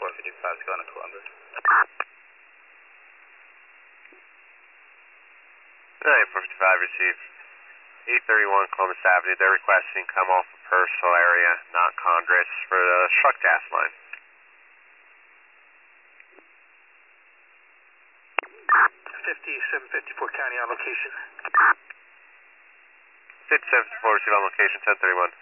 455 going to Columbus. 455 received. 831 Columbus Avenue. They're requesting come off of Purcell area, not Congress, for the truck gas line. 5754 County on location. 5754 received on location, 1031.